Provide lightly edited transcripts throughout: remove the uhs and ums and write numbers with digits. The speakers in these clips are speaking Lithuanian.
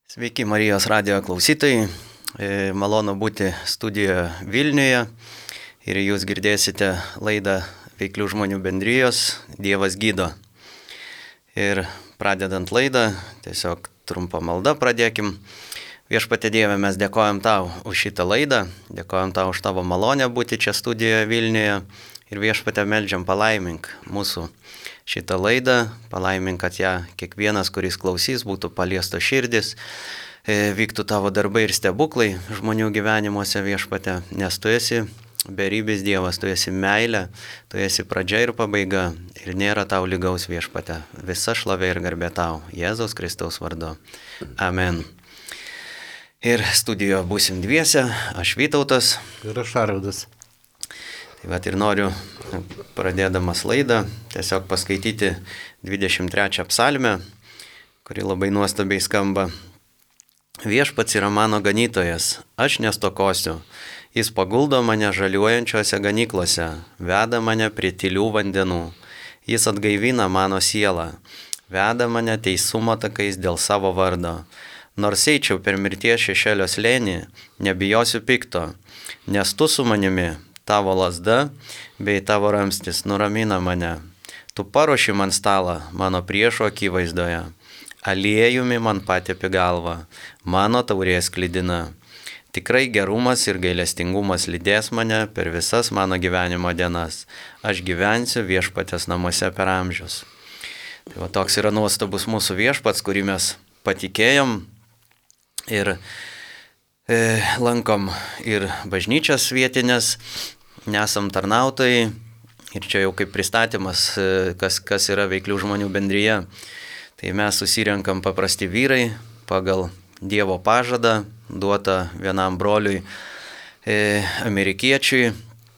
Sveiki Marijos radijo klausytojai, malonu būti studijoje Vilniuje ir jūs girdėsite laidą Veiklių žmonių bendrijos Dievas gydo. Ir pradedant laidą, tiesiog trumpą maldą pradėkim. Viešpatie Dieve, mes dėkojam tau už šitą laidą, dėkojam tau už tavo malonę būti čia studijoje Vilniuje ir viešpatie meldžiam palaimink mūsų šitą laidą, palaimink, kad ją kiekvienas, kuris klausys, būtų paliesto širdis, vyktų tavo darbai ir stebuklai žmonių gyvenimuose viešpate, nes tu esi beribis Dievas, tu esi meilė, tu esi pradžia ir pabaiga ir nėra tau lygaus viešpate. Visa šlovė ir garbė tau, Jėzaus Kristaus vardu. Amen. Ir studijoje būsim dviese, aš Vytautas. Ir aš Arvydas. Tai vat ir noriu, pradėdamas laidą, tiesiog paskaityti 23 psalmę, kuri labai nuostabiai skamba. Viešpats yra mano ganytojas, aš nestokosiu. Jis paguldo mane žaliuojančiose ganyklose, veda mane prie tylių vandenų. Jis atgaivina mano sielą, veda mane teisumo takais dėl savo vardo. Nors eičiau per mirties šešėlio slėnį, nebijosiu pikto, nes tu su manimi. Tavo lazda bei tavo ramstis nuramina mane. Tu paruoši man stalą mano priešo akivaizdoje. Aliejumi man patėpi galvą, mano taurės klydina. Tikrai gerumas ir gailestingumas lydės mane per visas mano gyvenimo dienas. Aš gyvensiu viešpatės namuose per amžius. Tai va, toks yra nuostabus mūsų viešpats, kurį mes patikėjom ir lankom ir bažnyčias vietinės. Nesam tarnautojai ir čia jau kaip pristatymas, kas yra Veiklių žmonių bendrija. Tai mes susirenkam paprasti vyrai pagal Dievo pažadą, duotą vienam broliui amerikiečiui,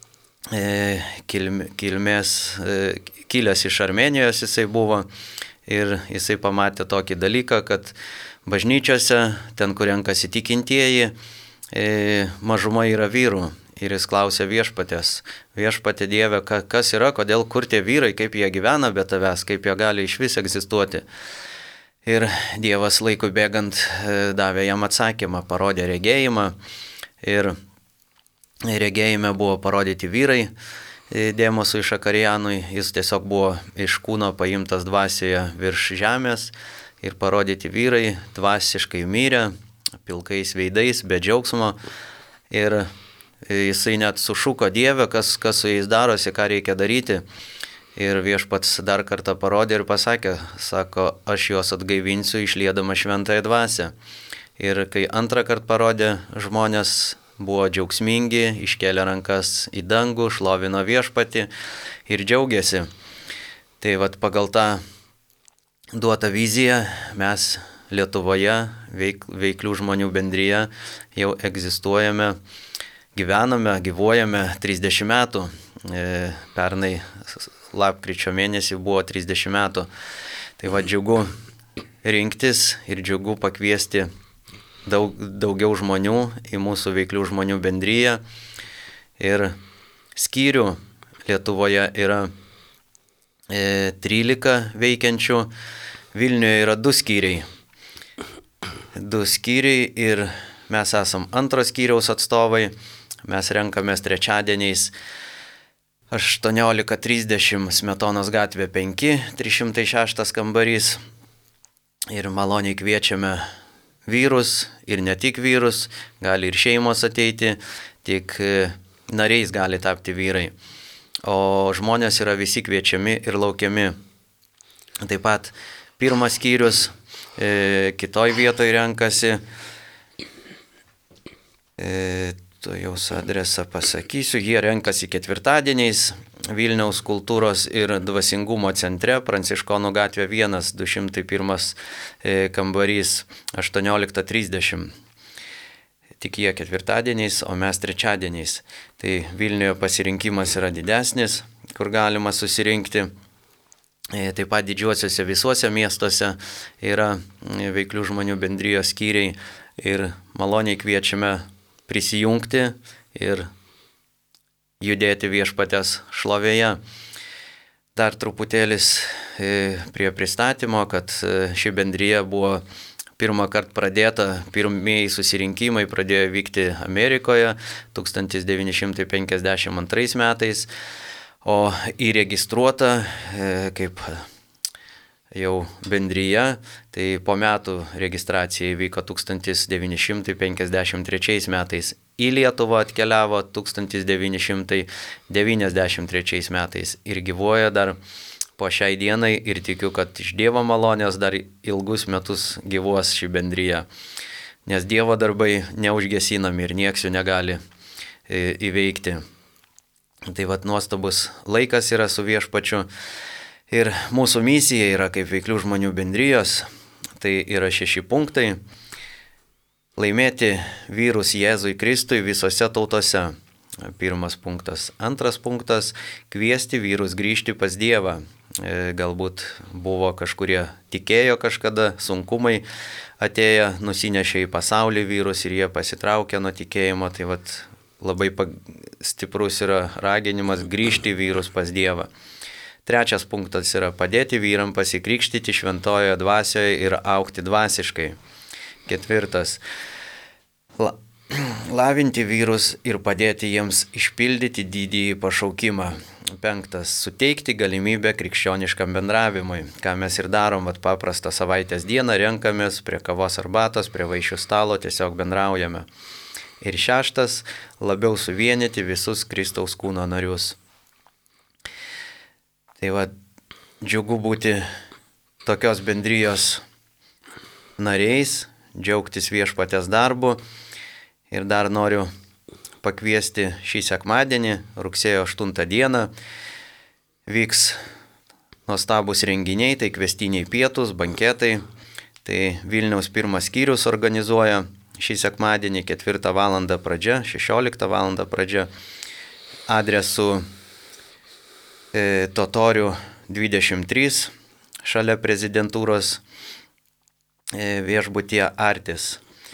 kilęs iš Armėnijos jisai buvo ir jisai pamatė tokį dalyką, kad bažnyčiose, ten kur renkasi tikintieji, mažuma yra vyrų. Ir jis klausė viešpatės, viešpatė Dieve, kas yra, kodėl, kur tie vyrai, kaip jie gyvena be tavęs, kaip jie gali iš vis egzistuoti. Ir Dievas laikui bėgant davė jam atsakymą, parodė regėjimą. Ir regėjime buvo parodyti vyrai Dėmosui Šakarijanui, jis tiesiog buvo iš kūno paimtas dvasioje virš žemės ir parodyti vyrai dvasiškai mirę, pilkais veidais, be džiaugsmo. Ir jisai net sušuko Dievę, kas su jais darosi, ką reikia daryti. Ir viešpats dar kartą parodė ir pasakė, sako, aš juos atgaivinsiu išliedama šventąją dvasią. Ir kai antrą kartą parodė, žmonės buvo džiaugsmingi, iškėlė rankas į dangų, šlovino viešpatį ir džiaugiasi. Tai vat pagal tą duotą viziją mes Lietuvoje, Veiklių žmonių bendrija, jau egzistuojame. Gyvename, gyvuojame 30 metų, pernai lapkričio mėnesį buvo 30 metų. Tai va džiugu rinktis ir džiugu pakviesti daugiau žmonių į mūsų Veiklių žmonių bendriją. Ir skyrių Lietuvoje yra 13 veikiančių, Vilniuje yra 2 skyriai. 2 skyriai ir mes esam antros skyriaus atstovai. Mes renkamės trečiadieniais 18:30 Smetonos gatvė 5, 306 kambarys. Ir maloniai kviečiame vyrus ir ne tik vyrus, gali ir šeimos ateiti, tik nariais gali tapti vyrai. O žmonės yra visi kviečiami ir laukiami. Taip pat pirmas skyrius kitoj vietoj renkasi. Tu jau adresą pasakysiu, jie renkasi ketvirtadieniais Vilniaus kultūros ir dvasingumo centre, Pranciškonų gatvė 1, 201 kambarys, 18:30. Tik jie ketvirtadieniais, o mes trečiadieniais. Tai Vilniuje pasirinkimas yra didesnis, kur galima susirinkti. Taip pat didžiuosiuose visuose miestuose yra Veiklių žmonių bendrijos skyriai ir maloniai kviečiame prisijungti ir judėti viešpatės šlovėje. Dar truputėlis prie pristatymo, kad ši bendrija buvo pirmą kartą pirmieji susirinkimai pradėjo vykti Amerikoje 1952 metais, o įregistruota kaip jau bendryja, tai po metų registracija įvyko 1953 metais. Į Lietuvą atkeliavo 1993 metais ir gyvuoja dar po šiai dienai ir tikiu, kad iš Dievo malonės dar ilgus metus gyvuos ši bendryja, nes Dievo darbai neužgesinami ir nieks jų negali įveikti. Tai vat nuostabus laikas yra su Viešpačiu ir mūsų misija yra kaip veiklių žmonių bendrijos, tai yra 6 punktai. Laimėti vyrus Jėzui Kristui visose tautose. Pirmas punktas. Antras punktas - kviesti vyrus grįžti pas Dievą. Galbūt buvo kažkurie tikėjo kažkada, sunkumai atėję, nusinešė į pasaulį vyrus ir jie pasitraukė nuo tikėjimo. Tai vat labai stiprus yra raginimas grįžti vyrus pas Dievą. Trečias punktas yra padėti vyram pasikrikštyti šventojoje dvasioje ir augti dvasiškai. Ketvirtas - lavinti vyrus ir padėti jiems išpildyti didįjį pašaukimą. Penktas - suteikti galimybę krikščioniškam bendravimui, ką mes ir darom, paprastą savaitės dieną renkamės prie kavos arbatos, prie vaišių stalo, tiesiog bendraujame. Ir šeštas - labiau suvienyti visus Kristaus kūno narius. Tai va, džiugu būti tokios bendrijos nariais, džiaugtis Viešpaties darbu. Ir dar noriu pakviesti šį sekmadienį, rugsėjo 8 dieną, vyks nuostabus renginiai, tai kvestiniai pietus, banketai. Tai Vilniaus pirmas skyrius organizuoja šį sekmadienį 4 val. Pradžia, 16 val. Pradžia, adresu Totorių 23 šalia prezidentūros viešbutyje Artis.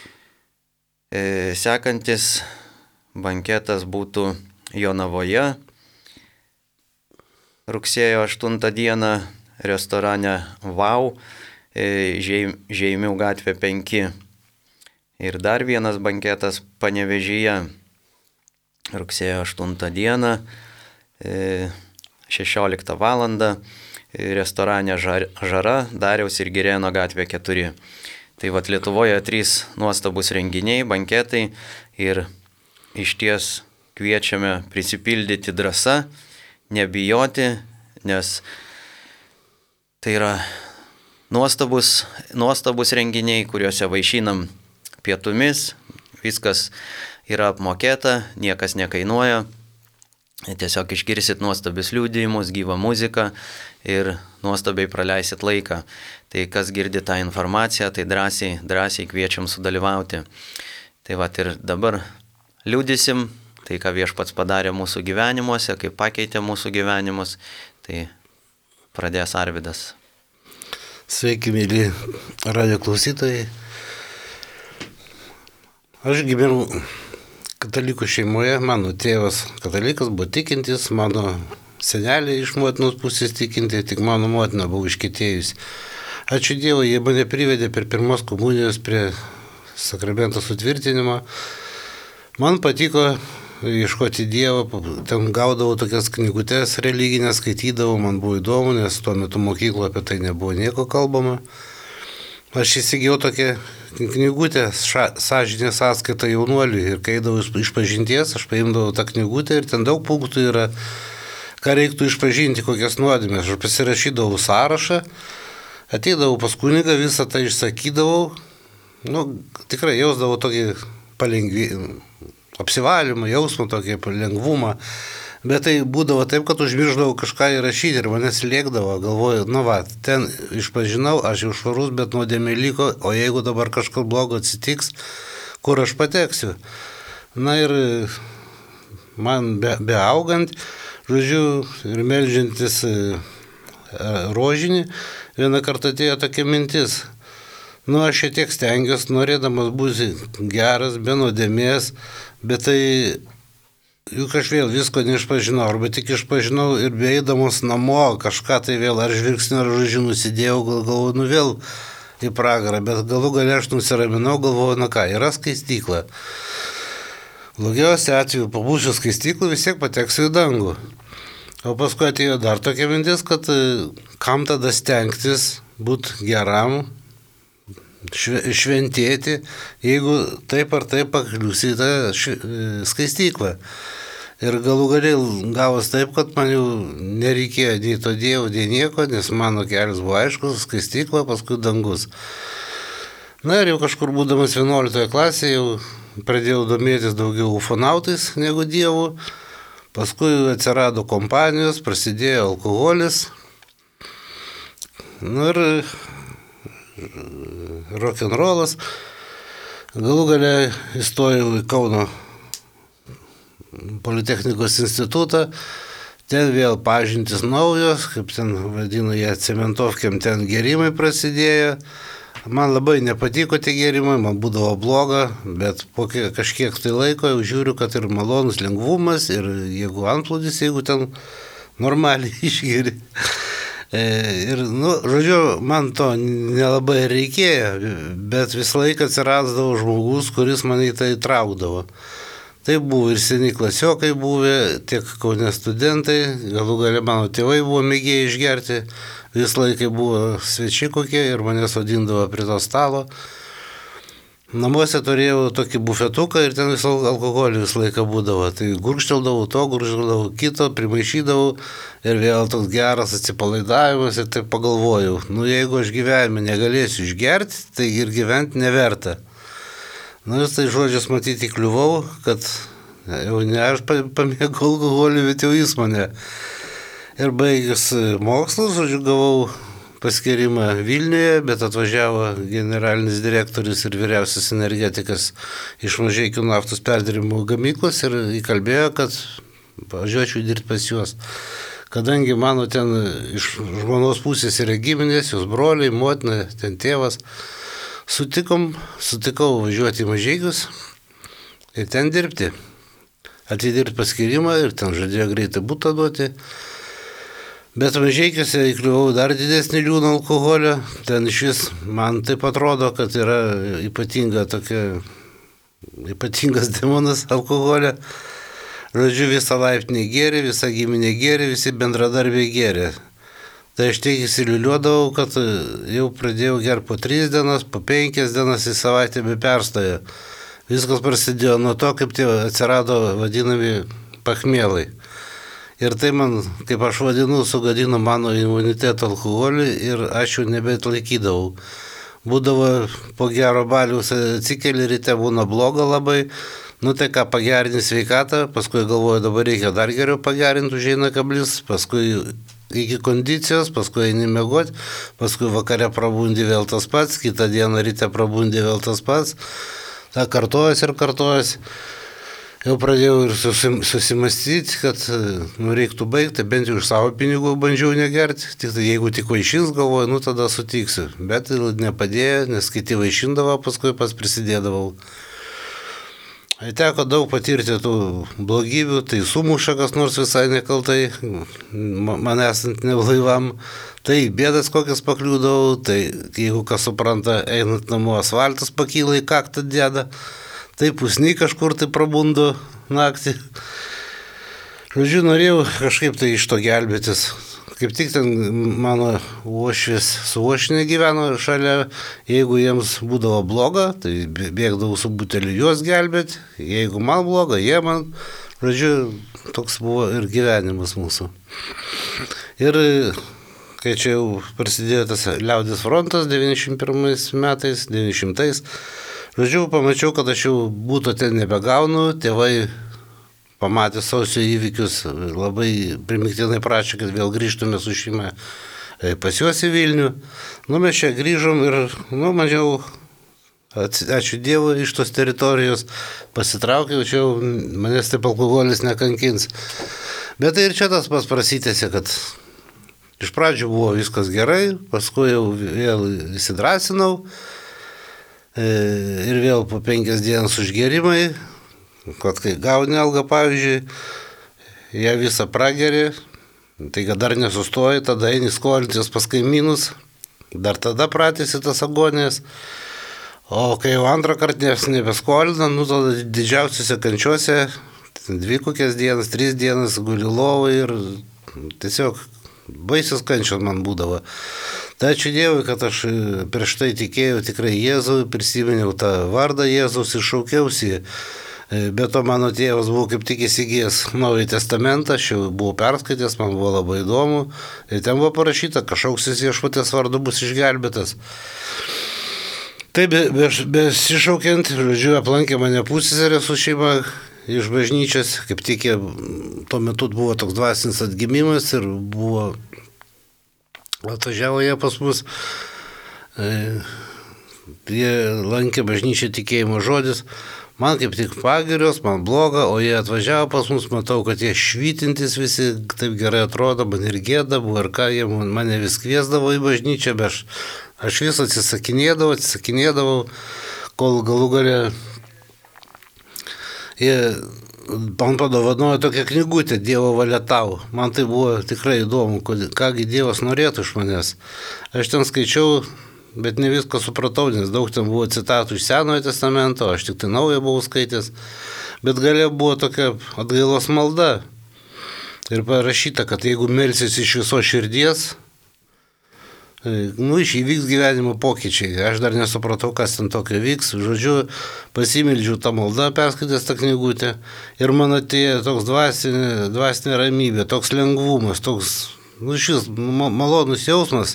Sekantis banketas būtų Jonavoje rugsėjo 8 dieną restorane Vau, Žeimių gatvė 5. Ir dar vienas banketas Panevėžyje rugsėjo 8 dieną 16 val. Restorane Žara, Dariaus ir Girėno gatvė 4. Tai vat Lietuvoje 3 nuostabus renginiai, banketai ir išties kviečiame prisipildyti drąsa, nebijoti, nes tai yra nuostabus renginiai, kuriuose vaišinam pietumis, viskas yra apmokėta, niekas nekainuoja. Tiesiog išgirsit nuostabius liudijimus, gyvą muziką ir nuostabiai praleisit laiką. Tai kas girdi tą informaciją, tai drąsiai kviečiam sudalyvauti. Tai va ir dabar liudysim tai, ką Viešpats padarė mūsų gyvenimuose, kaip pakeitė mūsų gyvenimus. Tai pradės Arvydas. Sveiki, mėly radijo klausytojai. Aš gimiau katalikų šeimoje, mano tėvas katalikas buvo tikintis, mano seneliai iš motinos pusės tikinti, tik mano motina buvo iškentėjusi. Ačiū Dievui, jie mane privedė per pirmos komunijos prie sakramento sutvirtinimo. Man patiko ieškoti Dievo, ten gaudavau tokias knygutes religinės, skaitydavau, man buvo įdomu, nes tuo metu mokykloje apie tai nebuvo nieko kalbama. Aš įsigijau tokią knygutę, sąžinės sąskaitą jaunuoliui, ir kai eidavau iš pažinties, aš paimdavau tą knygutę ir ten daug punktų yra, ką reiktų išpažinti, kokias nuodėmės. Aš pasirašydavau sąrašą, ateidavau pas kunigą, visą tai išsakydavau, tikrai jausdavau tokį apsivalymą, jausmą, tokį lengvumą. Bet tai būdavo taip, kad užmirždavau kažką įrašyti ir manęs lėkdavo, galvoju, ten išpažinau, aš jau švarus, bet nuodėmė liko, o jeigu dabar kažkas blogo atsitiks, kur aš pateksiu. Na ir man beaugant, žodžiu, ir meldžiantis rožinį, vieną kartą atėjo tokia mintis. Aš šiek tiek stengiuosi, norėdamas būti geras, be nuodėmės, bet tai juk aš vėl visko neišpažinau, arba tik išpažinau ir beeidamas namo kažką tai vėl, ar žvilgsnį, ar žodžiu nusidėjau, galvoju, vėl į pragarą, bet galų gale aš nusiraminau, galvoju, na ką, yra skaistykla. Blogiausia atveju pabūsiu skaistyklų, vis tiek pateksiu į dangų. O paskui atėjo dar tokia mintis, kad kam tada stengtis būti geram, šventėti, jeigu taip ar taip pakliūsi į tą skaistyklą. Ir galų galiai gavos taip, kad man jau nereikėjo nei to dievo, nei nieko, nes mano kelias buvo aiškus, skaistykla, paskui dangus. Na ir jau kažkur būdamas 11 klasėje jau pradėjau domėtis daugiau ufonautais negu dievu. Paskui atsirado kompanijos, prasidėjo alkoholis. Nu ir rock'n'rollas. Galų gale įstojau į Kauno Politechnikos institutą. Ten vėl pažintis naujos, kaip ten vadinu jie cementovkiam, ten gerimai prasidėjo. Man labai nepatiko tie gerimai, man būdavo bloga, bet po kažkiek tai laiko jau žiūriu, kad ir malonus lengvumas, ir jeigu antplūdis, jeigu ten normaliai išgeri. Ir, žodžiu, man to nelabai reikėjo, bet visą laiką atsirasdavo žmogus, kuris mane į tai traukdavo. Tai buvo ir seni klasiokai buvę, tiek Kaune studentai, galų gale mano tėvai buvo mėgėjai išgerti, vis laikai buvo svečiai kokie ir mane sodindavo prie to stalo. Namuose turėjau tokį bufetuką ir ten visą alkoholį visą laiką būdavo. Tai gurkšteldavau to, gurkšteldavau kito, primaišydavau ir vėl toks geras atsipalaidavimas ir taip pagalvojau, jeigu aš gyvenime negalėsiu išgerti, tai ir gyventi neverta. Ir tai žodžius matyti kliuvau, kad jau ne aš pamėgau alkoholį, bet jau jis mane. Ir baigus mokslus, žodžiu, gavau paskyrimą Vilniuje, bet atvažiavo generalinis direktorius ir vyriausias energetikas iš Mažeikių naftos perdirbimo gamyklos ir įkalbėjo, kad važiuočiau dirbti pas juos. Kadangi mano ten iš žmonos pusės yra giminės, jos broliai, motina, ten tėvas, sutikau važiuoti į Mažeikius ir ten dirbti. Atidirbti paskyrimą ir ten žadėjo greitai butą duoti. Bet Mažeikiuose įkliuvau dar didesnį liūną alkoholio. Ten iš vis man taip atrodo, kad yra ypatingas demonas alkoholio. Žodžiu, visą laiptinį gėrė, visą giminę gėrė, visi bendradarbiai gėrė. Tai aš tiek įsiliuliuodavau, kad jau pradėjau gerti po 3 dienas, po 5 dienas į savaitę be perstojo. Viskas prasidėjo nuo to, kaip tie atsirado vadinami pachmielai. Ir tai man, kaip aš vadinu, sugadino mano imunitetą alkoholį ir aš jau nebeatlaikydavau. Būdavo po gero baliaus atsikeli, ryte būna bloga labai, tai ką pagerinti sveikatą, paskui galvoju, dabar reikia dar geriau pagerinti, užeina kablis, paskui iki kondicijos, paskui eini miegoti, paskui vakare prabundi vėl tas pats, kitą dieną ryte prabundi vėl tas pats, ta kartojasi ir kartojasi. Jau pradėjau ir susimastyti, kad reiktų baigti, bent jau iš savo pinigų bandžiau negerti, tik tai jeigu tik vaišins, galvoju, tada sutiksiu. Bet nepadėjo, nes kiti vaišindavo, paskui pas prisidėdavau. Teko daug patirti tų blogybių, tai sumuša kas nors visai nekaltai, man esant neblaivam, tai bėdas kokias pakliūdavau, tai jeigu kas supranta, einant namo asfaltas pakyla į kaktą dėdą, tai pusniai kažkur tai prabundu naktį. Žodžiu, norėjau kažkaip tai iš to gelbėtis. Kaip tik ten mano uošvis su uošinė gyveno šalia, jeigu jiems būdavo bloga, tai bėgdavau su buteliu juos gelbėti, jeigu man bloga, jie man, žodžiu, toks buvo ir gyvenimas mūsų. Ir kai čia jau prasidėjo tas liaudės frontas 91 metais, 900, žodžiu, pamačiau, kad aš jau būto ten nebegaunu, tėvai pamatė sausio įvykius, labai primiktinai prašė, kad vėl grįžtume su šeima pas juos į Vilnių. Mes čia grįžom ir, mažiau, ačiū Dievui, iš tos teritorijos pasitraukiau, čia manęs taip alkoholis nekankins. Bet tai ir čia tas pas prasitėsi, kad iš pradžių buvo viskas gerai, paskui jau vėl įsidrasinau ir vėl po 5 dienas užgerimai, kad kai gauni algą, pavyzdžiui, ją visą pragerį, tai kad dar nesustoji, tada eini skolintis pas kaimynus, dar tada pratėsi tas agonijas. O kai jau antrą kartą nebeskolina, tada didžiausiuose kančiuose 2 kokias dienas, 3 dienas guli lovai ir tiesiog baisios kančios man būdavo. Tai ačiū Dievui, kad aš prieš tai tikėjau tikrai Jėzų, prisiminiau tą vardą Jėzaus ir šaukiausi. Be to mano tėvas buvo kaip tik įsigijęs Naująjį Testamentą, aš jau buvau perskaitęs, man buvo labai įdomu. Ir ten buvo parašyta, kad šauksis Viešpaties vardu bus išgelbėtas. Tai besišaukiant, žodžiu, aplankė mane pusseserė su šeima iš bažnyčios, kaip tik tuo metu buvo toks dvasinis atgimimas ir buvo, atvažiavo jie pas mus, jie lankė bažnyčią Tikėjimo žodis, man kaip tik pagirios, man bloga, o jie atvažiavo pas mus, matau, kad jie švytintis visi, taip gerai atrodo, man ir gėda buvo, ir ką, jie mane vis kviesdavo į bažnyčią, bet aš vis atsisakinėdavau, kol galų gale jie man padovanojo tokią knygutę Dievo valia tau. Man tai buvo tikrai įdomu, kągi Dievas norėtų iš manęs. Aš ten skaičiau, bet ne viską supratau, nes daug ten buvo citatų iš Senojo Testamento, aš tik tai naują buvau skaitęs. Bet gale buvo tokia atgailos malda. Ir parašyta, kad jeigu melsis iš viso širdies, įvyks gyvenimo pokyčiai. Aš dar nesupratau, kas ten tokio vyks. Žodžiu, pasimeldžiau tą maldą, perskaitęs tą knygutę. Ir man atėjo toks dvasinė ramybė, toks lengvumas, toks, šis malonus jausmas.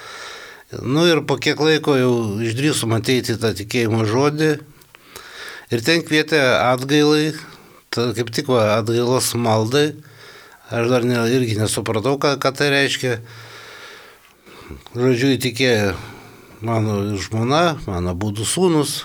Ir po kiek laiko jau išdrįsum ateiti tą tikėjimo žodį. Ir ten kvietė atgailai, kaip tik atgailos maldai. Aš dar irgi nesupratau, ką tai reiškia. Žodžiu, įtikėjo mano žmona, mano abudu sūnus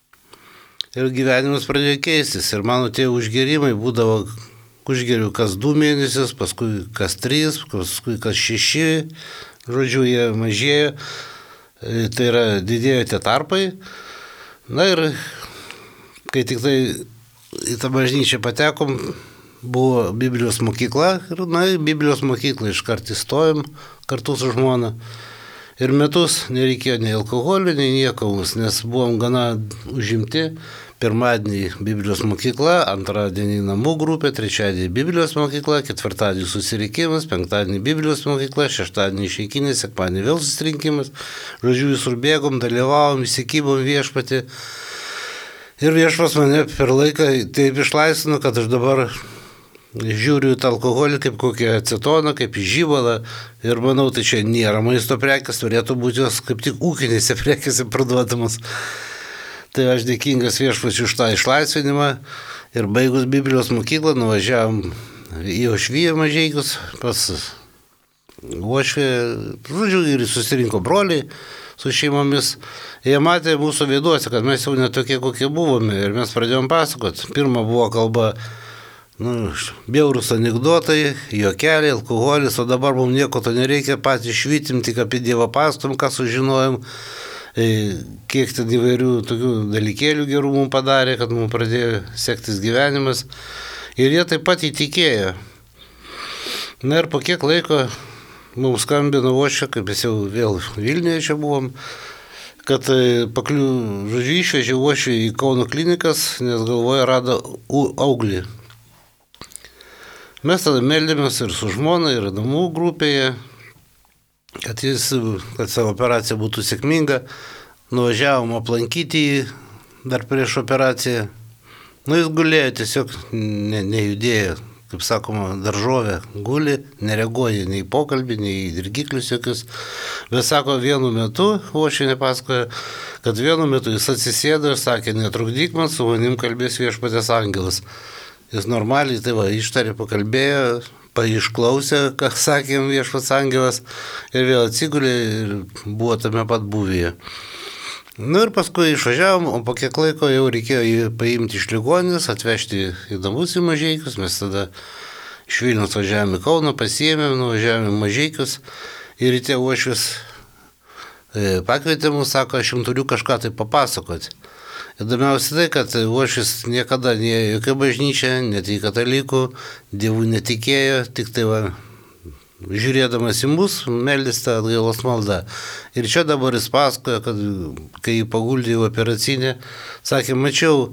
ir gyvenimas pradėjo keistis. Ir mano tie užgerimai būdavo, užgeriu kas 2 mėnesius, paskui kas 3, paskui kas 6. Žodžiu, jie mažėjo, tai yra didėjo tie tarpai. Ir kai tik tai į tą bažnyčią patekom, buvo Biblijos mokykla ir į Biblijos mokyklą iškart įstojom kartu su žmona. Ir metus nereikėjo nei alkoholio, nei nieko mums, nes buvom gana užimti. Pirmadienį Biblijos mokykla, antradienį namų grupė, trečiadienį Biblijos mokykla, ketvirtadienį susirinkimas, penktadienį Biblijos mokykla, šeštadienį išeikinės, sekmadienį vėl susirinkimas. Žodžiu, visur bėgom, dalyvavom, įsikibom Viešpatį. Ir Viešpas mane per laiką taip išlaisvino, kad aš dabar žiūriu į tą alkoholį kaip kokią acetoną, kaip į žybalą ir manau, tai čia nėra maisto prekės, turėtų būti jos kaip tik ūkinėse prekėse parduodamas. Tai aš dėkingas Viešpačiui už tą išlaisvinimą ir baigus Biblijos mokyklą nuvažiavom į Ošviją Mažeikius pas Uošvę, žodžiu, ir susirinko broliai su šeimomis. Jie matė mūsų veiduose, kad mes jau netokie kokie buvome ir mes pradėjom pasakot. Pirma buvo kalba bjaurūs anekdotai, juokeliai, alkoholis, o dabar mums nieko to nereikia, patys švytim, tik apie Dievą pastum, ką sužinojom, kiek ten įvairių tokių dalykėlių gerų mums padarė, kad mums pradėjo sektis gyvenimas. Ir jie taip pat įtikėjo. Ir po kiek laiko mums skambino Uošvė, kaip mes jau vėl Vilniuje čia buvom, kad žodžiu, išvežė Uošvį į Kauno klinikas, nes galvoje rado auglį. Mes tada meldėmės ir su žmona, ir namų grupėje, kad savo operacija būtų sėkminga. Nuvažiavom aplankyti jį dar prieš operaciją. Jis gulėjo, tiesiog nejudėjo, kaip sakoma, daržovė guli, nereaguoja nei į pokalbį, nei į dirgiklius jokius. Bet sako, vienu metu, Uošvė pasakoja, kad vienu metu jis atsisėdo ir sakė, netrukdyk man, su manim kalbės Viešpaties angelas. Jis normaliai, ištarė, pakalbėjo, išklausė, ką sakė Viešpats angelas ir vėl atsigulė ir buvo tame pat būvyje. Ir paskui išvažiavom, o po kiek laiko jau reikėjo jį paimti iš ligoninės, atvežti į namus į Mažeikius. Mes tada iš Vilniaus važiavome į Kauną, pasiėmėm, nuvažiavome į Mažeikius ir ryte Uošvis pakvietė mus, sako, aš jums turiu kažką tai papasakoti. Įdomiausia tai, kad Uošvis niekada neėjo jokią bažnyčią, net į katalikų, dievų netikėjo, tik tai žiūrėdamas į mus, meldėsi tą atgailos maldą. Ir čia dabar jis pasakoja, kad kai jį paguldė į operacinę, sakė, mačiau,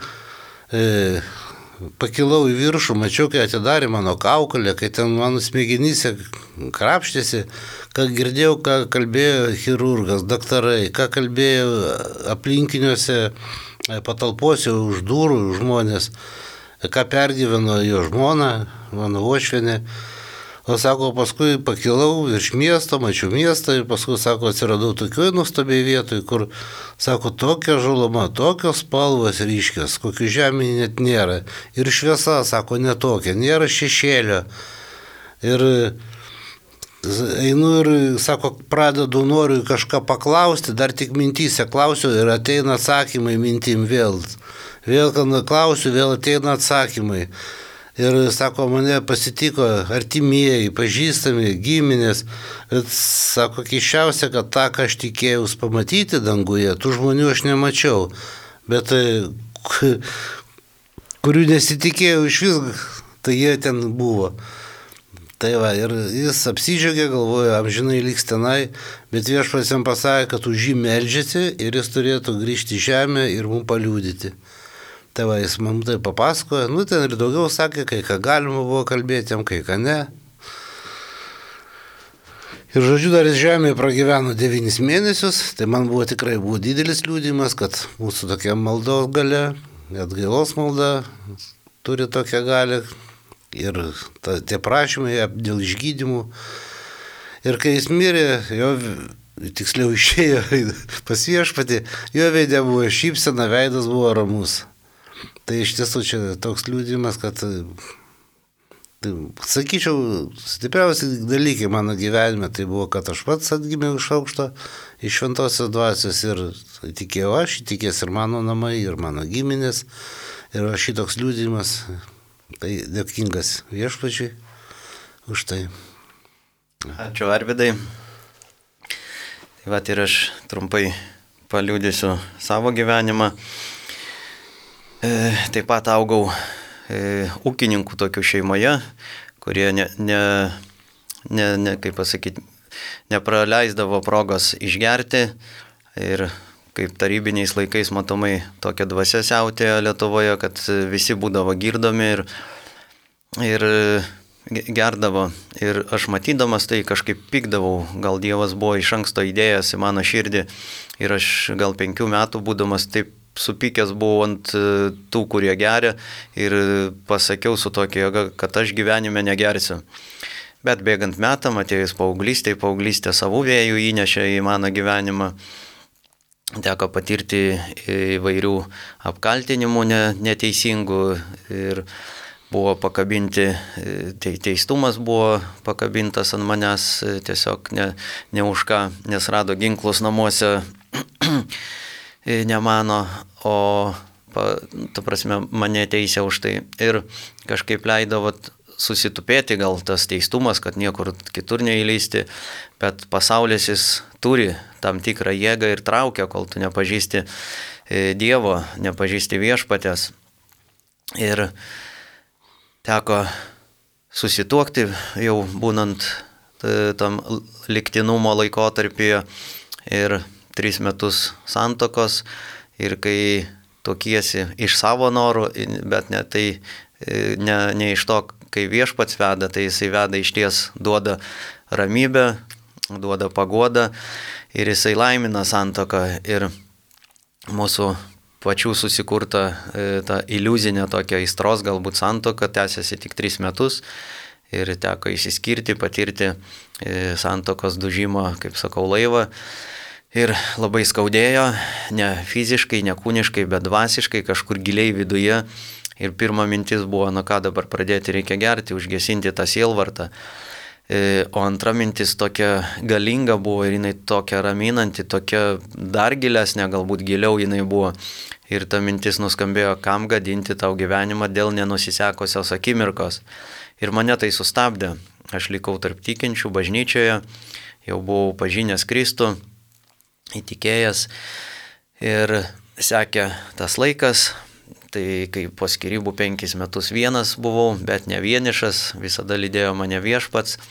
pakilau į viršų, mačiau, kai atidarė mano kaukolę, kai ten mano smegenyse krapštėsi, ką girdėjau, ką kalbėjo chirurgas, daktarai, ką kalbėjo aplinkiniuose patalpose už durų žmonės, ką pergyveno jo žmona, mano uošvienė. O sako, paskui pakilau virš miesto, mačiau miestą ir paskui, sako, atsiradau tokioj nuostabiai vietoj, kur, sako, tokia žaluma, tokios spalvos ryškios, kokių žemėje net nėra. Ir šviesa, sako, netokia, nėra šešėlio. Ir einu ir, sako, pradedu, noriu kažką paklausti, dar tik mintyse klausiu ir ateina atsakymai mintim vėl. Vėl, kad klausiu, vėl ateina atsakymai. Ir, sako, mane pasitiko artimieji, pažįstami, giminės, bet, sako, keiščiausia, kad tą, ką aš tikėjau pamatyti danguje, tų žmonių aš nemačiau, bet kurių nesitikėjau iš vis, tai jie ten buvo. Tai va, ir jis apsidžiaugė, galvoja, amžinai liks tenai, bet Viešpats jam pasakė, kad už jį meldžiasi ir jis turėtų grįžti į žemę ir mums paliudyti. Tai va, jis man tai papasakojo, ten ir daugiau sakė, kai ką galima buvo kalbėti, jam kai ką ne. Ir žodžiu, dar jis žemėje pragyveno 9 mėnesius, tai man buvo tikrai didelis liudijimas, kad mūsų tokia maldos galia, atgailos malda turi tokią galią ir tie prašymai dėl išgydymų. Ir kai jis mirė, tiksliau išėjo pas Viešpatį, jo veide buvo šypsena, veidas buvo ramus. Tai iš tiesų čia toks liudijimas, kad, sakyčiau, stipriausi dalykai mano gyvenime tai buvo, kad aš pats atgimiau iš aukšto, iš šventosios dvasios ir tikėjau aš, tikės ir mano namai, ir mano giminės. Ir šitoks liudijimas, tai dėkingas Viešpačiui už tai. Ačiū, Arvydai. Tai va, ir aš trumpai paliudysiu savo gyvenimą. Taip pat augau ūkininkų tokių šeimoje, kurie kaip pasakyti, nepraleisdavo progos išgerti ir kaip tarybiniais laikais matomai tokia dvasia siautėjo Lietuvoje, kad visi būdavo girdomi ir gerdavo. Ir aš matydamas tai kažkaip pykdavau, gal Dievas buvo iš anksto įdėjęs į mano širdį ir aš gal 5 metų būdamas taip supykęs buvau ant tų, kurie geria ir pasakiau su tokia jėga, kad aš gyvenime negersiu. Bet bėgant metam, atėjus paauglystė savų vėjų įnešė į mano gyvenimą. Teko patirti įvairių apkaltinimų neteisingų ir buvo pakabinti, teistumas buvo pakabintas ant manęs tiesiog ne už ką, nes rado ginklus namuose. Ne mano, o ta prasme mane teisė už tai ir kažkaip leido susitupėti gal tas teistumas, kad niekur kitur neįleisti, bet pasaulis jis turi tam tikrą jėgą ir traukia, kol tu nepažįsti Dievo, nepažįsti Viešpatės. Ir teko susituokti jau būnant tam liktinumo laikotarpyje ir 3 metus santokos ir kai tokiesi iš savo norų, bet ne iš to, kai Viešpats veda, tai jisai veda iš ties, duoda ramybę, duoda paguodą ir jisai laimina santoką ir mūsų pačių susikurta ta iliuzinė tokia aistros, galbūt santoka tęsiasi tik 3 metus ir teko išsiskirti, patirti santokos dužimo, kaip sakau, laivą. Ir labai skaudėjo, ne fiziškai, ne kūniškai, bet dvasiškai, kažkur giliai viduje. Ir pirma mintis buvo, ką dabar pradėti, reikia gerti, užgesinti tą sielvartą. O antra mintis tokia galinga buvo ir jinai tokia raminanti, tokia dar gilesnė, galbūt giliau jinai buvo. Ir ta mintis nuskambėjo, kam gadinti tau gyvenimą dėl nenusisekusios akimirkos. Ir mane tai sustabdė. Aš likau tarp tikinčių bažnyčioje, jau buvau pažinęs Kristų, įtikėjęs ir sekė tas laikas, tai kai po skyrybų 5 metus vienas buvau, bet ne vienišas, visada lydėjo mane Viešpats,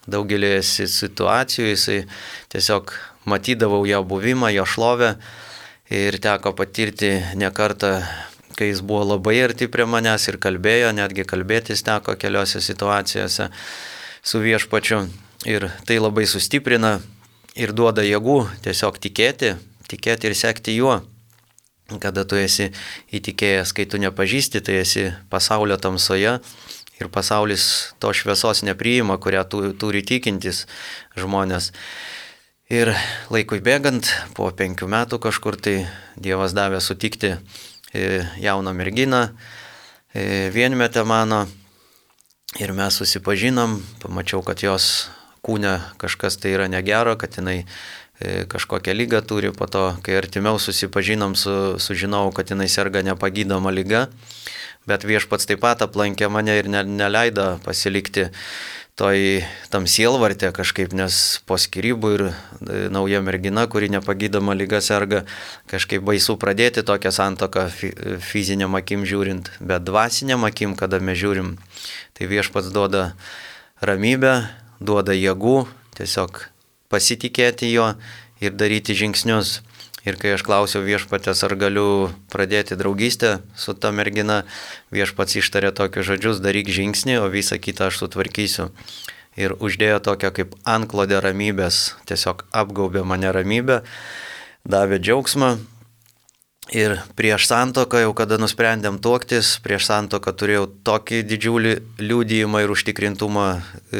daugelį situacijų jisai tiesiog matydavau jo buvimą, jo šlovę ir teko patirti ne kartą, kai jis buvo labai arti prie manęs ir kalbėjo, netgi kalbėtis teko keliose situacijose su viešpačiu. Ir tai labai sustiprina ir duoda jėgų tiesiog tikėti ir sekti juo. Kada tu esi įtikėjęs, kai tu nepažįsti, tai esi pasaulio tamsoje ir pasaulis to šviesos nepriima, kurią turi tikintis žmonės. Ir laikui bėgant, po 5 metų kažkur tai Dievas davė sutikti jauną merginą, vienmetę mano, ir mes susipažinom, pamačiau, kad jos kūne kažkas tai yra negero, kad jinai kažkokią lygą turi, po to, kai artimiau susipažinom, sužinojau, kad jinai serga nepagydoma lyga, bet Viešpats taip pat aplankė mane ir neleido pasilikti tam sielvartė kažkaip, nes po skyrybų ir nauja mergina, kuri nepagydoma lyga serga, kažkaip baisu pradėti tokią santuoką fiziniam akim žiūrint, bet dvasiniam akim, kada mes žiūrim, tai Viešpats duoda ramybę, duoda jėgų, tiesiog pasitikėti jo ir daryti žingsnius. Ir kai aš klausiau Viešpatės, ar galiu pradėti draugystę su ta mergina, Viešpats ištarė tokius žodžius: daryk žingsnį, o visą kitą aš sutvarkysiu. Ir uždėjo tokią kaip antklodę ramybės, tiesiog apgaubė mane ramybę, davė džiaugsmą. Ir prieš santuoką, jau kada nusprendėm tuoktis, prieš santuoką turėjau tokį didžiulį liudijimą ir užtikrintumą.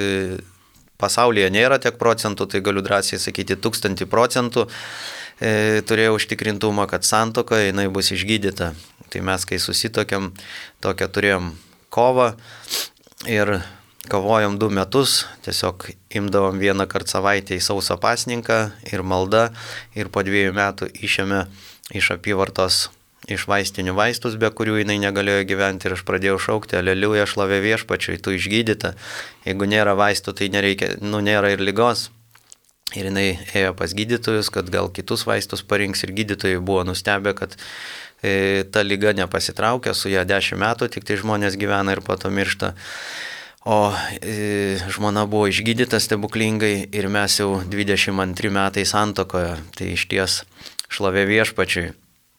Pasaulyje nėra tiek procentų, tai galiu drąsiai sakyti 1000%. Turėjau užtikrintumą, kad santuoka jinai bus išgydyta. Tai mes, kai susitokėm, tokią turėjom kovą ir kovojom 2 metus, tiesiog imdavom vieną kartą savaitę į sausą pasninką ir maldą, ir po 2 metų išėmė iš apyvartos iš vaistinių vaistus, be kurių jinai negalėjo gyventi, ir aš pradėjau šaukti: Aleliuja, šlovė Viešpačiui, tu išgydyta. Jeigu nėra vaistų, tai nėra ir ligos. Ir jinai ėjo pas gydytojus, kad gal kitus vaistus parinks, ir gydytojai buvo nustebę, kad ta liga nepasitraukia, su ją 10 metų tik tai žmonės gyvena ir po to miršta. O žmona buvo išgydyta stebuklingai ir mes jau 22 metai santuokoje. Tai išties šlovė Viešpačiui.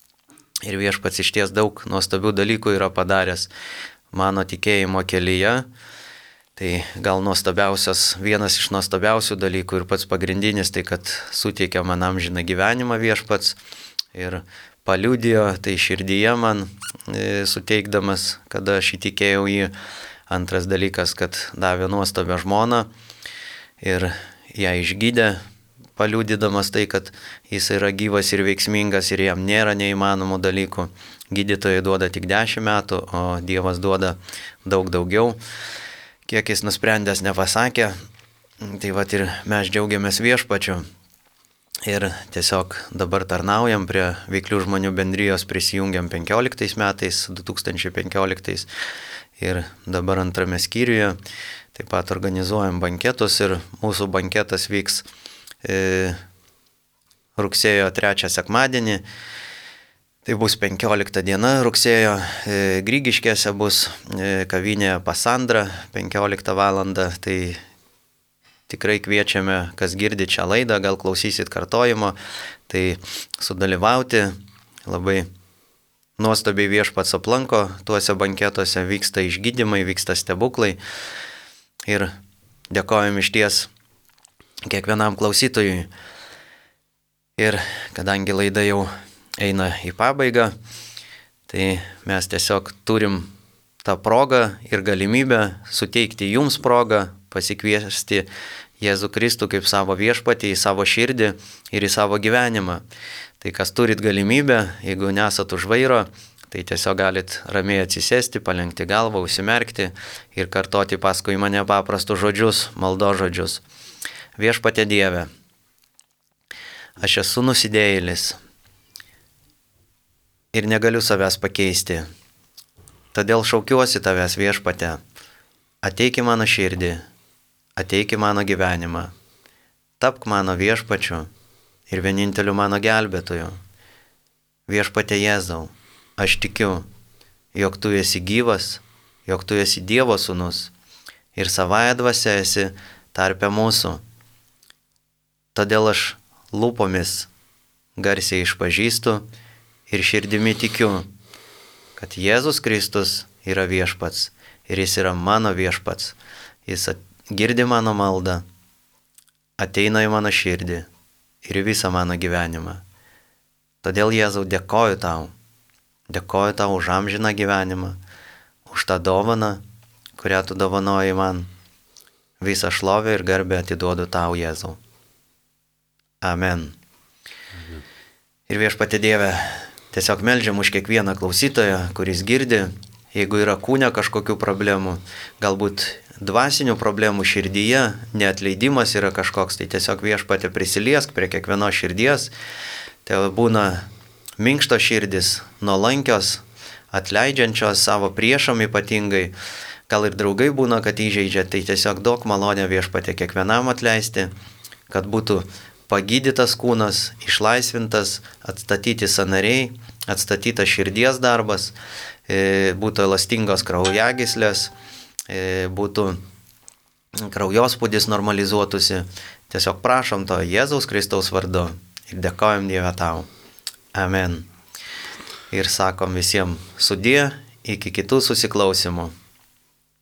Ir Viešpats išties daug nuostabių dalykų yra padaręs mano tikėjimo kelyje. Tai gal vienas iš nuostabiausių dalykų ir pats pagrindinis, tai kad suteikė man amžiną gyvenimą Viešpats ir paliudijo tai širdyje man suteikdamas, kada aš įtikėjau jį. Antras dalykas, kad davė nuostabią žmoną ir ją išgydė, paliudydamas tai, kad jis yra gyvas ir veiksmingas ir jam nėra neįmanomų dalykų. Gydytojai duoda tik 10 metų, o Dievas duoda daug daugiau. Kiek jis nusprendęs nepasakė, tai vat ir mes džiaugiamės Viešpačiu. Ir tiesiog dabar tarnaujam prie Veiklių žmonių bendrijos, prisijungiam 15 metais, 2015. Ir dabar 2 skyriuje taip pat organizuojam banketus, ir mūsų banketas vyks rugsėjo 3 sekmadienį. Tai bus 15 diena rugsėjo, Grigiškėse bus kavinėje Pasandra 15 valandą. Tai tikrai kviečiame, kas girdi čia laidą, gal klausysit kartojimo, tai sudalyvauti. Labai nuostabiai Viešpats aplanko tuose banketuose, vyksta išgydymai, vyksta stebuklai. Ir dėkojam išties kiekvienam klausytojui. Ir kadangi laida jau eina į pabaigą, tai mes tiesiog turim tą progą ir galimybę suteikti jums progą pasikviesti Jėzų Kristų kaip savo viešpatį į savo širdį ir į savo gyvenimą. Tai kas turit galimybę, jeigu nesat už vairo, tai tiesiog galit ramiai atsisėsti, palenkti galvą, užsimerkti ir kartoti paskui mane paprastus žodžius, maldos žodžius. Viešpatie Dieve, aš esu nusidėjėlis ir negaliu savęs pakeisti. Todėl šaukiuosi tavęs, Viešpatie. Ateik į mano širdį, ateik į mano gyvenimą. Tapk mano viešpačiu ir vieninteliu mano gelbėtoju. Viešpatie Jėzau, aš tikiu, jog tu esi gyvas, jog tu esi Dievo sūnus ir savąja dvasia esi tarpe mūsų. Todėl aš lūpomis garsiai išpažįstu ir širdimi tikiu, kad Jėzus Kristus yra viešpats ir jis yra mano viešpats. Jis girdi mano maldą, ateina į mano širdį ir į visą mano gyvenimą. Todėl Jėzau dėkoju tau už amžiną gyvenimą, už tą dovaną, kurią tu dovanoji man. Visą šlovę ir garbę atiduodu tau, Jėzau. Amen. Ir Viešpatie Dieve, tiesiog meldžiam už kiekvieną klausytoją, kuris girdi, jeigu yra kūne kažkokių problemų, galbūt dvasinių problemų širdyje, neatleidimas yra kažkoks, tai tiesiog Viešpatie prisiliesk prie kiekvienos širdies, tai būna minkšto širdis, nuolankios, atleidžiančios savo priešam ypatingai, gal ir draugai būna, kad įžeidžia, tai tiesiog duok malonę Viešpatie kiekvienam atleisti, kad būtų pagydytas kūnas, išlaisvintas, atstatyti sąnariai, atstatytas širdies darbas, būtų elastingos kraujagyslės, būtų kraujospūdis normalizuotųsi. Tiesiog prašom to Jėzaus Kristaus vardu ir dėkojam Dieve tau. Amen. Ir sakom visiems sudie, iki kitų susiklausimų.